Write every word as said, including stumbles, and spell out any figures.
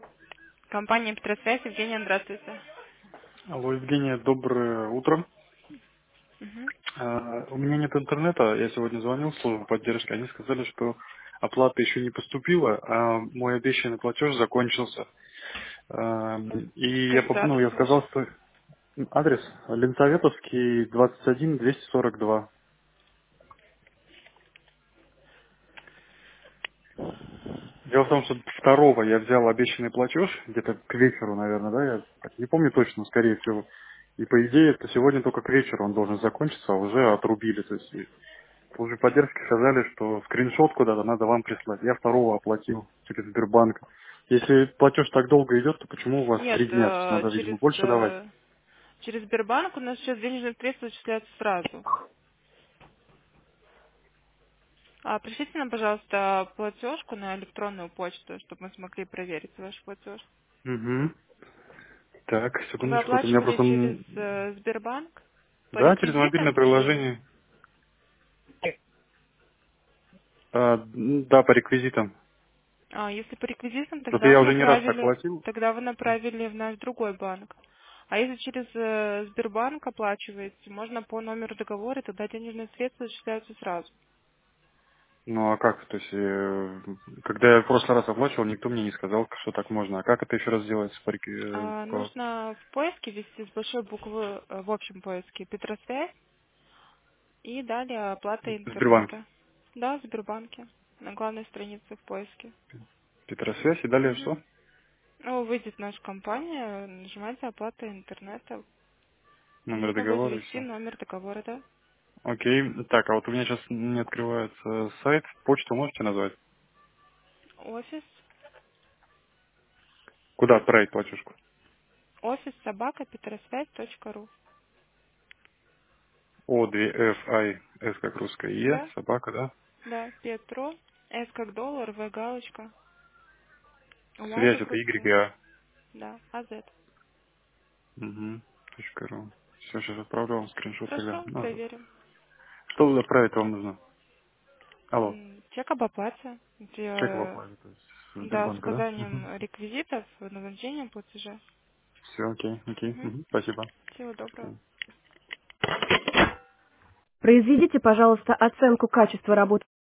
Компания Петросвязь, Евгения, здравствуйте. Алло, Евгения, доброе утро. Мгм. А, У меня нет интернета, я сегодня звонил в службу поддержки, они сказали, что оплата еще не поступила, а мой обещанный платеж закончился. А, И я, Скажите поп- ну, адрес я ваш. сказал, что адрес Ленсоветовский, двадцать один, двести сорок два. Дело в том, что второго я взял обещанный платеж, где-то к вечеру, наверное, да, я так не помню точно, но скорее всего. И по идее, это сегодня только к вечеру он должен закончиться, а уже отрубили. То есть службе поддержки сказали, что скриншот куда-то надо вам прислать. Я второго оплатил через Сбербанк. Если платеж так долго идет, то почему у вас Нет, три дня? То есть э, надо, через видимо, больше давать. э, через Сбербанк у нас сейчас денежные средства начисляются сразу. А пришлите нам, пожалуйста, платежку на электронную почту, чтобы мы смогли проверить ваш платеж. Угу. Так, Вы секундочку, вот у меня оплачивали просто... через м, э, Сбербанк по Да, через мобильное реквизитам или... приложение. А, м, да, по реквизитам. А, если по реквизитам, Просто тогда я вы уже не раз так направили, платил. тогда вы направили в наш другой банк. А если через э, Сбербанк оплачиваете, можно по номеру договора, тогда денежные средства зачисляются сразу. Ну а как? То есть, э, когда я в прошлый раз оплачивал, никто мне не сказал, что так можно. А как это еще раз делается по, реки- э, А, по нужно в поиске ввести с большой буквы, э, в общем поиске, Петросвязь и далее оплата Сбербанке? интернета. Да, в Сбербанке, на главной странице в поиске. Петросвязь и далее что? Мгм. Ну, выйдет наша компания, нажимаете оплата интернета. Номер Нужно будет договора и ввести все. номер договора, да? Окей. Так, а вот у меня сейчас не открывается сайт. Почту можете назвать? Офис, Куда отправить платежку? офис собака петросвязь точка ру. О, две F, I, S как русская, Е, Да, собака, да? да, Петро, С как доллар, В галочка, Y Связь как это Y, русская, А. да, АЗ. Угу. Точка ру. Все, сейчас отправлю вам скриншот тогда. Хорошо, Ну, проверим. что туда отправить вам нужно? Алло. М, Чек об оплате, где, Чек в э, оплате, то есть с да, с Сбербанка, да? указанием реквизитов, назначением платежа. Все, окей, окей. Мгм. Мгм. Спасибо. Всего доброго. Всё. Произведите, пожалуйста, оценку качества работы